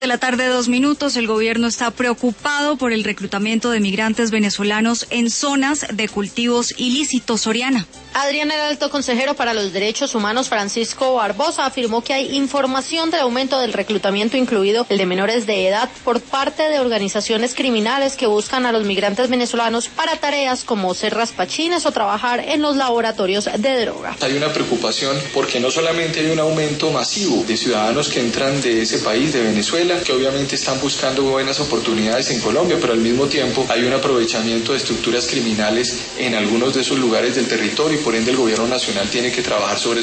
De la tarde, 2 minutos, el gobierno está preocupado por el reclutamiento de migrantes venezolanos en zonas de cultivos ilícitos. Oriana. Adrián, el alto consejero para los derechos humanos, Francisco Barbosa, afirmó que hay información del aumento del reclutamiento, incluido el de menores de edad, por parte de organizaciones criminales que buscan a los migrantes venezolanos para tareas como ser raspachines o trabajar en los laboratorios de droga. Hay una preocupación porque no solamente hay un aumento masivo de ciudadanos que entran de ese país, de Venezuela, que obviamente están buscando buenas oportunidades en Colombia, pero al mismo tiempo hay un aprovechamiento de estructuras criminales en algunos de esos lugares del territorio y por ende el gobierno nacional tiene que trabajar sobre